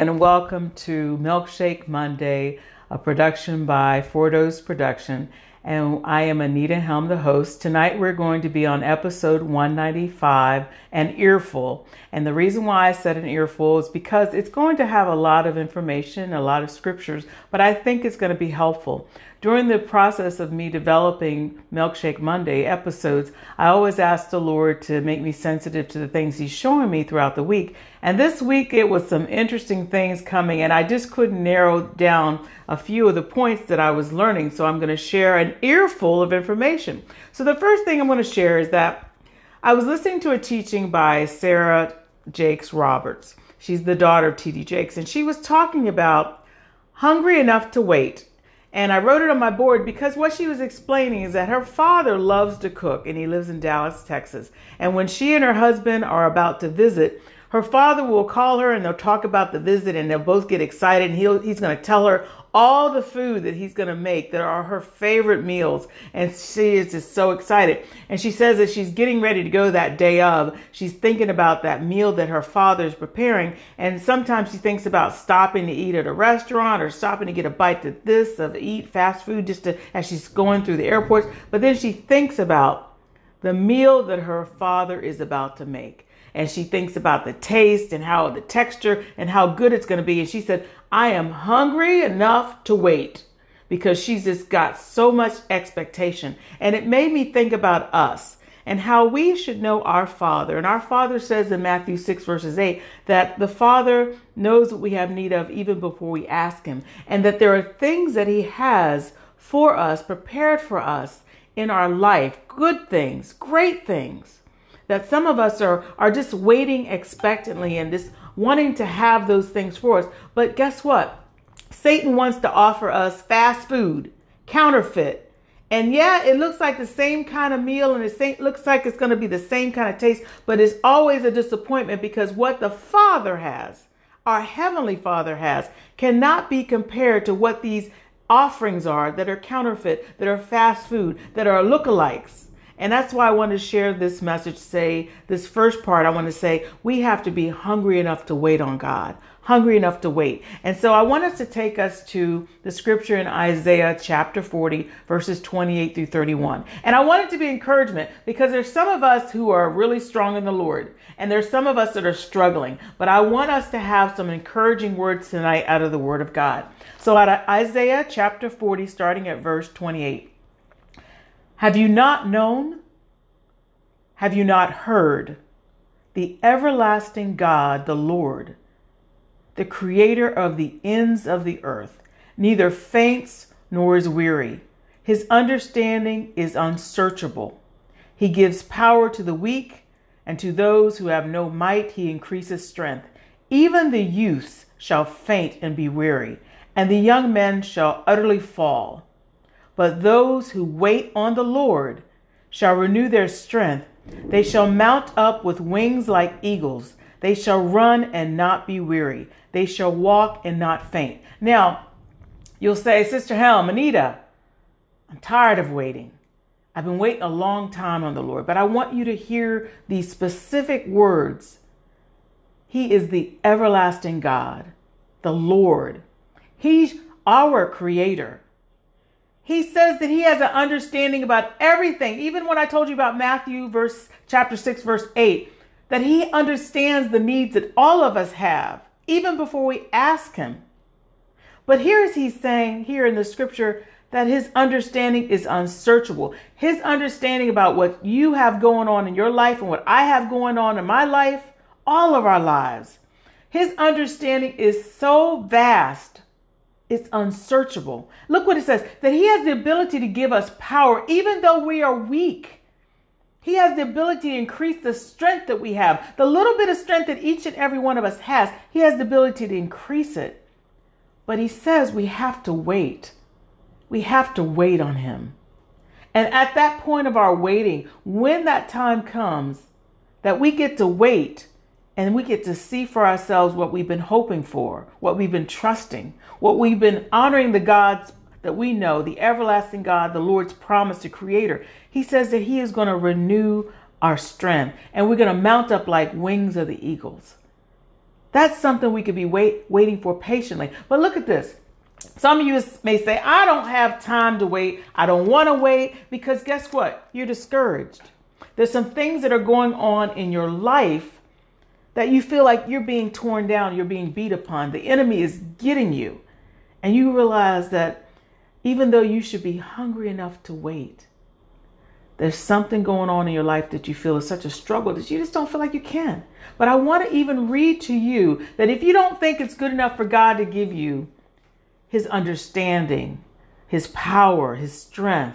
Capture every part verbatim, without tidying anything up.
And welcome to Milkshake Monday, a production by Four Dose Production. And I am Anita Helm, the host. Tonight we're going to be on episode one ninety-five, An Earful. And the reason why I said an earful is because it's going to have a lot of information, a lot of scriptures, but I think it's going to be helpful. During the process of me developing Milkshake Monday episodes, I always ask the Lord to make me sensitive to the things He's showing me throughout the week. And this week it was some interesting things coming, and I just couldn't narrow down a few of the points that I was learning. So I'm going to share an earful of information. So the first thing I'm going to share is that I was listening to a teaching by Sarah Jakes Roberts. She's the daughter of T D Jakes, and she was talking about hungry enough to wait. And I wrote it on my board because what she was explaining is that her father loves to cook, and he lives in Dallas, Texas. And when she and her husband are about to visit, her father will call her and they'll talk about the visit, and they'll both get excited. And he'll, he's going to tell her all the food that he's going to make that are her favorite meals. And she is just so excited. And she says that she's getting ready to go that day of. She's thinking about that meal that her father's preparing. And sometimes she thinks about stopping to eat at a restaurant or stopping to get a bite to this, of eat fast food just to, as she's going through the airports. But then she thinks about the meal that her father is about to make. And she thinks about the taste and how the texture and how good it's going to be. And she said, I am hungry enough to wait, because she's just got so much expectation. And it made me think about us and how we should know our Father. And our Father says in Matthew six verses eight that the Father knows what we have need of even before we ask Him. And that there are things that He has for us, prepared for us in our life, good things, great things, that some of us are, are just waiting expectantly and just wanting to have those things for us. But guess what? Satan wants to offer us fast food, counterfeit. And yeah, it looks like the same kind of meal, and it looks like it's going to be the same kind of taste, but it's always a disappointment, because what the Father has, our Heavenly Father has, cannot be compared to what these offerings are that are counterfeit, that are fast food, that are lookalikes. And that's why I want to share this message, say this first part. I want to say we have to be hungry enough to wait on God, hungry enough to wait. And so I want us to take us to the scripture in Isaiah chapter forty, verses twenty-eight through thirty-one. And I want it to be encouragement, because there's some of us who are really strong in the Lord, and there's some of us that are struggling. But I want us to have some encouraging words tonight out of the Word of God. So out of Isaiah chapter forty, starting at verse twenty-eight. Have you not known? Have you not heard? The everlasting God, the Lord, the creator of the ends of the earth, neither faints nor is weary. His understanding is unsearchable. He gives power to the weak, and to those who have no might he increases strength. Even the youths shall faint and be weary, and the young men shall utterly fall. But those who wait on the Lord shall renew their strength. They shall mount up with wings like eagles. They shall run and not be weary. They shall walk and not faint. Now, you'll say, Sister Helm, Anita, I'm tired of waiting. I've been waiting a long time on the Lord. But I want you to hear these specific words. He is the everlasting God, the Lord. He's our creator. He says that he has an understanding about everything. Even when I told you about Matthew verse chapter six, verse eight, that he understands the needs that all of us have, even before we ask him. But here is he's saying here in the scripture that his understanding is unsearchable. His understanding about what you have going on in your life and what I have going on in my life, all of our lives. His understanding is so vast. It's unsearchable. Look what it says, that he has the ability to give us power, even though we are weak. He has the ability to increase the strength that we have. The little bit of strength that each and every one of us has, he has the ability to increase it. But he says we have to wait. We have to wait on him. And at that point of our waiting, when that time comes, that we get to wait, and we get to see for ourselves what we've been hoping for, what we've been trusting, what we've been honoring the gods that we know, the everlasting God, the Lord's promise, the creator. He says that he is going to renew our strength, and we're going to mount up like wings of the eagles. That's something we could be wait, waiting for patiently. But look at this. Some of you may say, I don't have time to wait. I don't want to wait, because guess what? You're discouraged. There's some things that are going on in your life that you feel like you're being torn down, you're being beat upon. The enemy is getting you. And you realize that even though you should be hungry enough to wait, there's something going on in your life that you feel is such a struggle that you just don't feel like you can. But I want to even read to you that if you don't think it's good enough for God to give you his understanding, his power, his strength,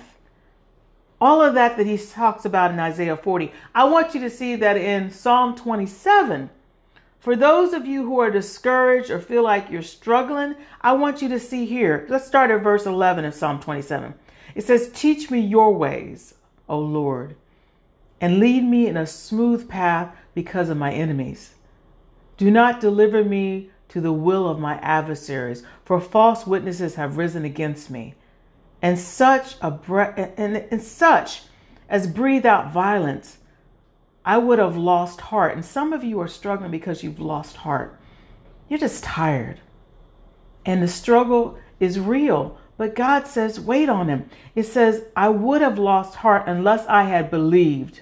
all of that that he talks about in Isaiah forty, I want you to see that in Psalm twenty-seven. For those of you who are discouraged or feel like you're struggling, I want you to see here. Let's start at verse eleven of Psalm twenty-seven. It says, teach me your ways, O Lord, and lead me in a smooth path because of my enemies. Do not deliver me to the will of my adversaries, for false witnesses have risen against me, and such a bre- and, and such as breathe out violence. I would have lost heart. And some of you are struggling because you've lost heart. You're just tired. And the struggle is real. But God says, wait on him. It says, I would have lost heart unless I had believed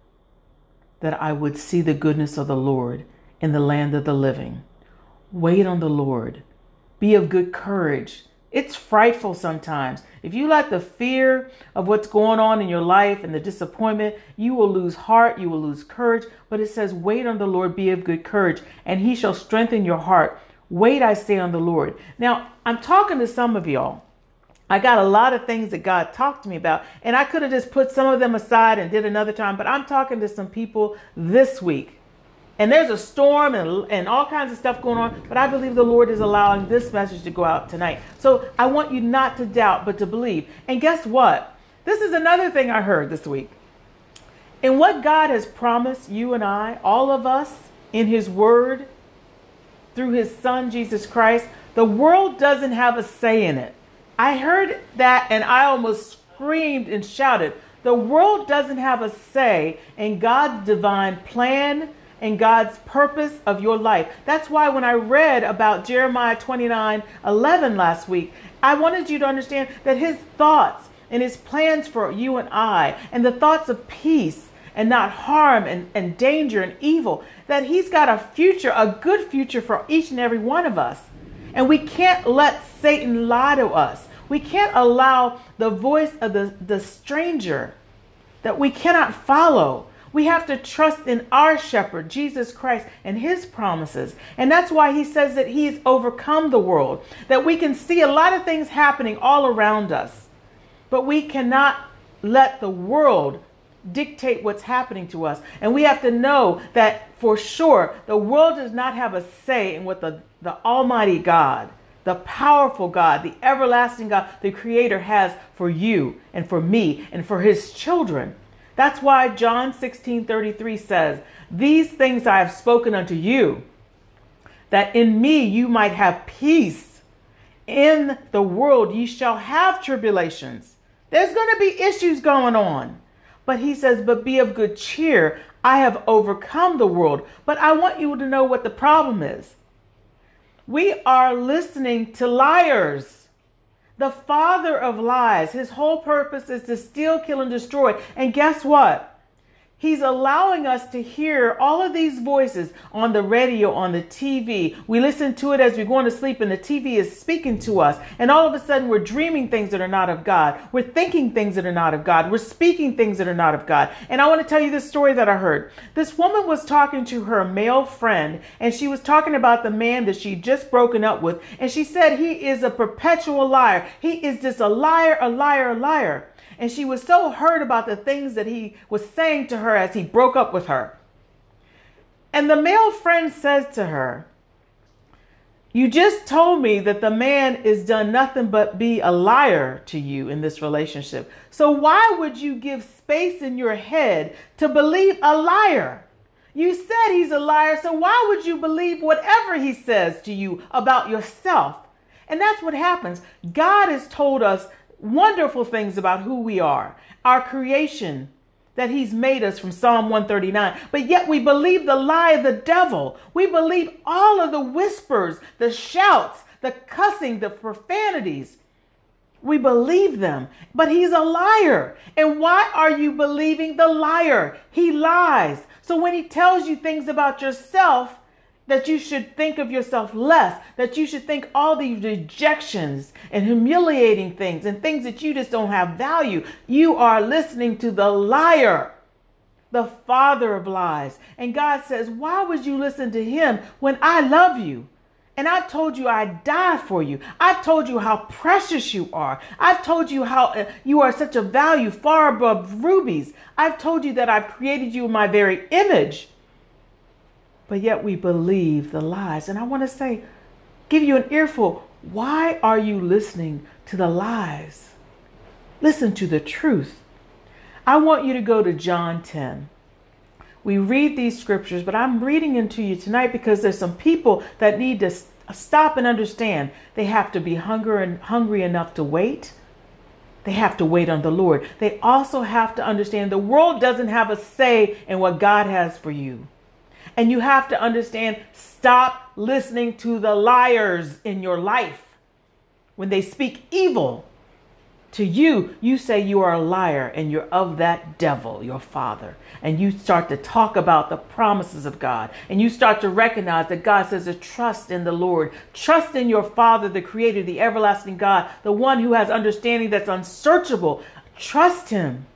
that I would see the goodness of the Lord in the land of the living. Wait on the Lord. Be of good courage. It's frightful sometimes. If you let the fear of what's going on in your life and the disappointment, you will lose heart, you will lose courage. But it says, wait on the Lord, be of good courage, and he shall strengthen your heart. Wait, I say, on the Lord. Now, I'm talking to some of y'all. I got a lot of things that God talked to me about, and I could have just put some of them aside and did another time, but I'm talking to some people this week. And there's a storm and, and all kinds of stuff going on, but I believe the Lord is allowing this message to go out tonight. So I want you not to doubt, but to believe. And guess what? This is another thing I heard this week. In what God has promised you and I, all of us, in his word, through his son, Jesus Christ, the world doesn't have a say in it. I heard that and I almost screamed and shouted. The world doesn't have a say in God's divine plan and God's purpose of your life. That's why when I read about Jeremiah twenty-nine eleven last week, I wanted you to understand that his thoughts and his plans for you and I, and the thoughts of peace and not harm and, and danger and evil, that he's got a future, a good future for each and every one of us. And we can't let Satan lie to us. We can't allow the voice of the, the stranger that we cannot follow. We have to trust in our shepherd, Jesus Christ, and his promises. And that's why he says that he's overcome the world, that we can see a lot of things happening all around us, but we cannot let the world dictate what's happening to us. And we have to know that for sure, the world does not have a say in what the, the Almighty God, the powerful God, the everlasting God, the Creator has for you and for me and for his children. That's why John sixteen thirty-three says, these things I have spoken unto you, that in me you might have peace. In the world ye shall have tribulations. There's going to be issues going on. But he says, but be of good cheer. I have overcome the world. But I want you to know what the problem is. We are listening to liars. The father of lies. His whole purpose is to steal, kill, and destroy. And guess what? He's allowing us to hear all of these voices on the radio, on the T V. We listen to it as we're going to sleep, and the T V is speaking to us. And all of a sudden, we're dreaming things that are not of God. We're thinking things that are not of God. We're speaking things that are not of God. And I want to tell you this story that I heard. This woman was talking to her male friend, and she was talking about the man that she'd just broken up with. And she said, he is a perpetual liar. He is just a liar, a liar, a liar. And she was so hurt about the things that he was saying to her as he broke up with her. And the male friend says to her, you just told me that the man is done nothing but be a liar to you in this relationship. So why would you give space in your head to believe a liar? You said he's a liar, so why would you believe whatever he says to you about yourself? And that's what happens. God has told us wonderful things about who we are, our creation, that he's made us from Psalm one thirty-nine. But yet we believe the lie of the devil. We believe all of the whispers, the shouts, the cussing, the profanities. We believe them, but he's a liar. And why are you believing the liar? He lies. So when he tells you things about yourself, that you should think of yourself less, that you should think all these rejections and humiliating things and things that you just don't have value, you are listening to the liar, the father of lies. And God says, why would you listen to him when I love you? And I've told you I died for you. I've told you how precious you are. I've told you how uh, you are such a value far above rubies. I've told you that I've created you in my very image. But yet we believe the lies. And I want to say, give you an earful. Why are you listening to the lies? Listen to the truth. I want you to go to John ten. We read these scriptures, but I'm reading them to you tonight because there's some people that need to stop and understand. They have to be hungry and hungry enough to wait. They have to wait on the Lord. They also have to understand the world doesn't have a say in what God has for you. And you have to understand, stop listening to the liars in your life. When they speak evil to you, you say you are a liar and you're of that devil, your father. And you start to talk about the promises of God. And you start to recognize that God says to trust in the Lord. Trust in your Father, the Creator, the everlasting God, the one who has understanding that's unsearchable. Trust him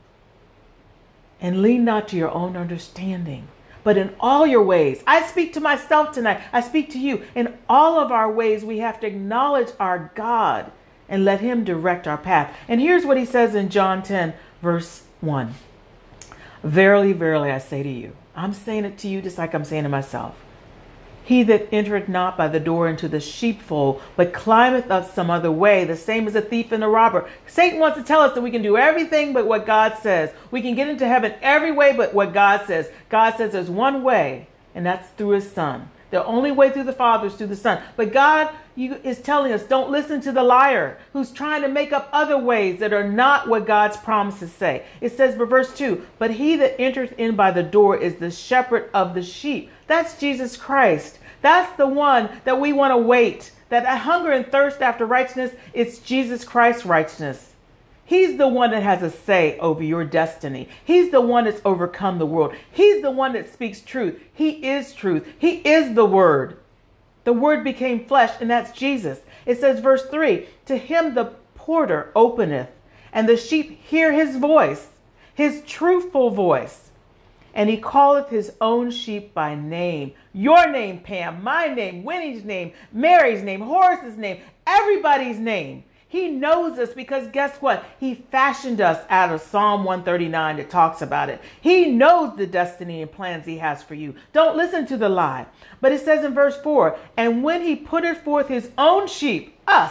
and lean not to your own understanding, but in all your ways. I speak to myself tonight. I speak to you. In all of our ways, we have to acknowledge our God and let him direct our path. And here's what he says in John ten, verse one. Verily, verily, I say to you. I'm saying it to you just like I'm saying to myself. He that entereth not by the door into the sheepfold, but climbeth up some other way, the same as a thief and a robber. Satan wants to tell us that we can do everything but what God says. We can get into heaven every way but what God says. God says there's one way, and that's through his Son. The only way through the Father is through the Son. But God you, is telling us, don't listen to the liar who's trying to make up other ways that are not what God's promises say. It says, verse two, but he that entereth in by the door is the shepherd of the sheep. That's Jesus Christ. That's the one that we want to wait. That hunger and thirst after righteousness, it's Jesus Christ's righteousness. He's the one that has a say over your destiny. He's the one that's overcome the world. He's the one that speaks truth. He is truth. He is the Word. The Word became flesh, and that's Jesus. It says, verse three, to him the porter openeth, and the sheep hear his voice, his truthful voice. And he calleth his own sheep by name. Your name, Pam, my name, Winnie's name, Mary's name, Horace's name, everybody's name. He knows us because guess what? He fashioned us out of Psalm one thirty-nine that talks about it. He knows the destiny and plans he has for you. Don't listen to the lie. But it says in verse four, and when he putteth forth his own sheep, us,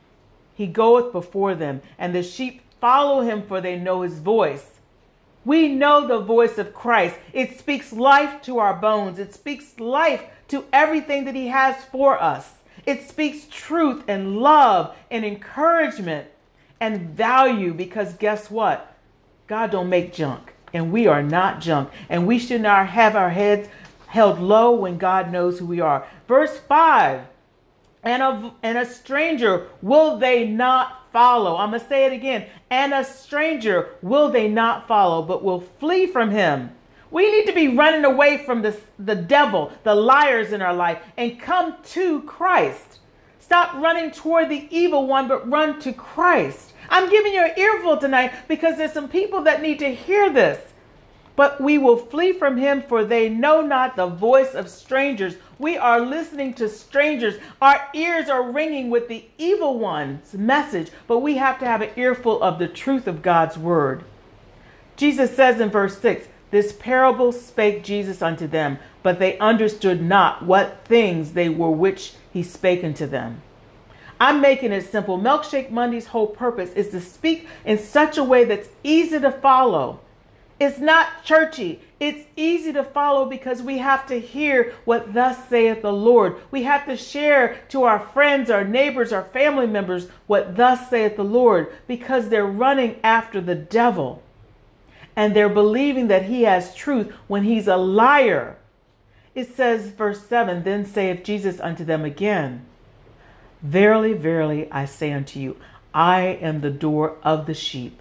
he goeth before them, and the sheep follow him, for they know his voice. We know the voice of Christ. It speaks life to our bones. It speaks life to everything that he has for us. It speaks truth and love and encouragement and value, because guess what? God don't make junk, and we are not junk, and we should not have our heads held low when God knows who we are. Verse five, and a, and a stranger will they not follow. I'm going to say it again. And a stranger will they not follow, but will flee from him. We need to be running away from the, the devil, the liars in our life, and come to Christ. Stop running toward the evil one, but run to Christ. I'm giving you an earful tonight because there's some people that need to hear this. But we will flee from him, for they know not the voice of strangers. We are listening to strangers. Our ears are ringing with the evil one's message, but we have to have an earful of the truth of God's word. Jesus says in verse six, this parable spake Jesus unto them, but they understood not what things they were which he spake unto them. I'm making it simple. Milkshake Monday's whole purpose is to speak in such a way that's easy to follow. It's not churchy. It's easy to follow because we have to hear what thus saith the Lord. We have to share to our friends, our neighbors, our family members what thus saith the Lord, because they're running after the devil. and they're believing that he has truth when he's a liar. It says, verse seven, then saith Jesus unto them again, verily, verily, I say unto you, I am the door of the sheep.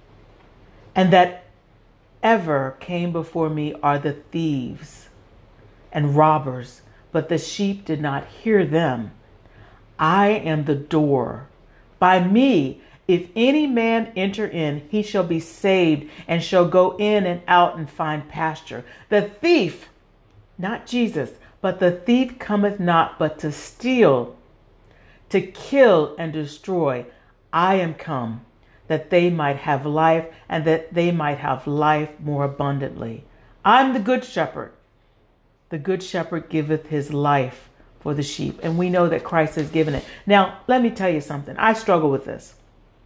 And that ever came before me are the thieves and robbers, but the sheep did not hear them. I am the door. By me, if any man enter in, he shall be saved and shall go in and out and find pasture. The thief, not Jesus, but the thief cometh not but to steal, to kill and destroy. I am come that they might have life and that they might have life more abundantly. I'm the good shepherd. The good shepherd giveth his life for the sheep. And we know that Christ has given it. Now, let me tell you something. I struggle with this.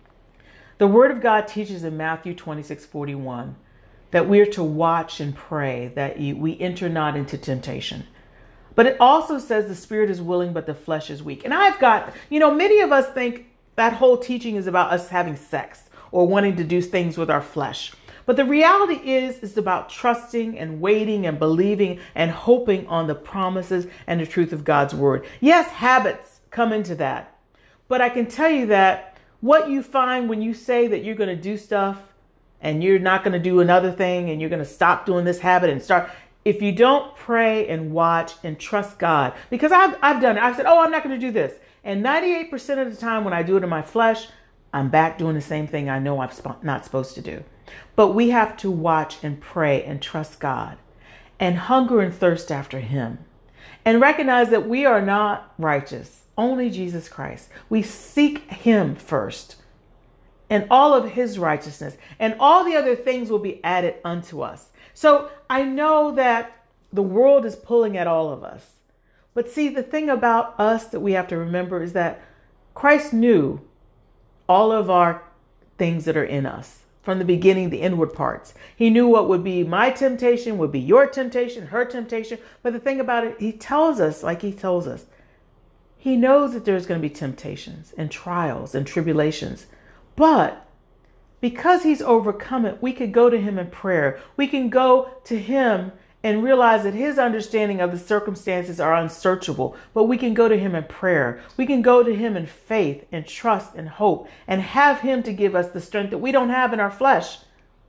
The word of God teaches in Matthew twenty-six forty-one that we are to watch and pray that we enter not into temptation. But it also says the spirit is willing, but the flesh is weak. And I've got, you know, many of us think that whole teaching is about us having sex or wanting to do things with our flesh. But the reality is, it's about trusting and waiting and believing and hoping on the promises and the truth of God's word. Yes, habits come into that. But I can tell you that what you find when you say that you're going to do stuff and you're not going to do another thing and you're going to stop doing this habit and start, if you don't pray and watch and trust God, because I've, I've done it. I've said, oh, I'm not going to do this. And ninety-eight percent of the time when I do it in my flesh, I'm back doing the same thing I know I'm sp- not supposed to do. But we have to watch and pray and trust God and hunger and thirst after him and recognize that we are not righteous, only Jesus Christ. We seek him first and all of his righteousness, and all the other things will be added unto us. So I know that the world is pulling at all of us. But see, the thing about us that we have to remember is that Christ knew all of our things that are in us. From the beginning, the inward parts. He knew what would be my temptation, would be your temptation, her temptation. But the thing about it, he tells us, like he tells us, he knows that there's going to be temptations and trials and tribulations. But because he's overcome it, we could go to him in prayer. We can go to him and realize that his understanding of the circumstances are unsearchable, but we can go to him in prayer. We can go to him in faith and trust and hope and have him to give us the strength that we don't have in our flesh.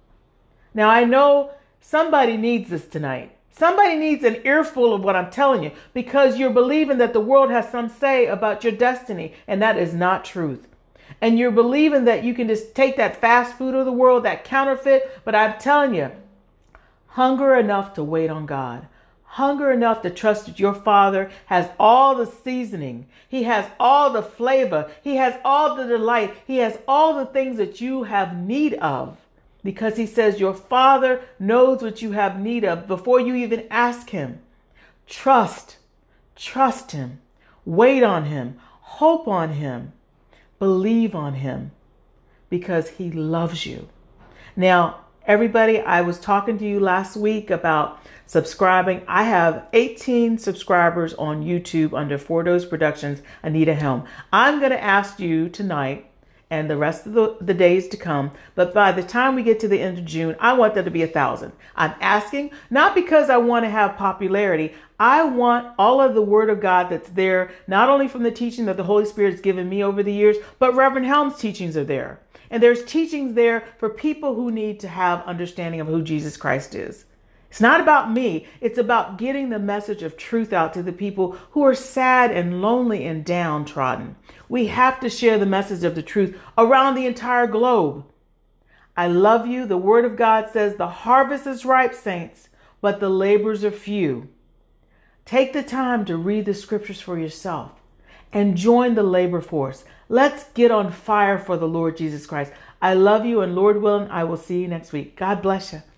Now, I know somebody needs this tonight. Somebody needs an earful of what I'm telling you, because you're believing that the world has some say about your destiny, and that is not truth. And you're believing that you can just take that fast food of the world, that counterfeit, but I'm telling you, hunger enough to wait on God. Hunger enough to trust that your Father has all the seasoning. He has all the flavor. He has all the delight. He has all the things that you have need of. Because he says your Father knows what you have need of before you even ask him. Trust. Trust him. Wait on him. Hope on him. Believe on him. Because he loves you. Now, everybody, I was talking to you last week about subscribing. I have eighteen subscribers on YouTube under Four Dose Productions, Anita Helm. I'm going to ask you tonight and the rest of the, the days to come, but by the time we get to the end of June, I want there to be a thousand. I'm asking not because I want to have popularity. I want all of the word of God that's there, not only from the teaching that the Holy Spirit has given me over the years, but Reverend Helm's teachings are there. And there's teachings there for people who need to have understanding of who Jesus Christ is. It's not about me. It's about getting the message of truth out to the people who are sad and lonely and downtrodden. We have to share the message of the truth around the entire globe. I love you. The word of God says the harvest is ripe, saints, but the laborers are few. Take the time to read the scriptures for yourself and join the labor force. Let's get on fire for the Lord Jesus Christ. I love you, and Lord willing, I will see you next week. God bless you.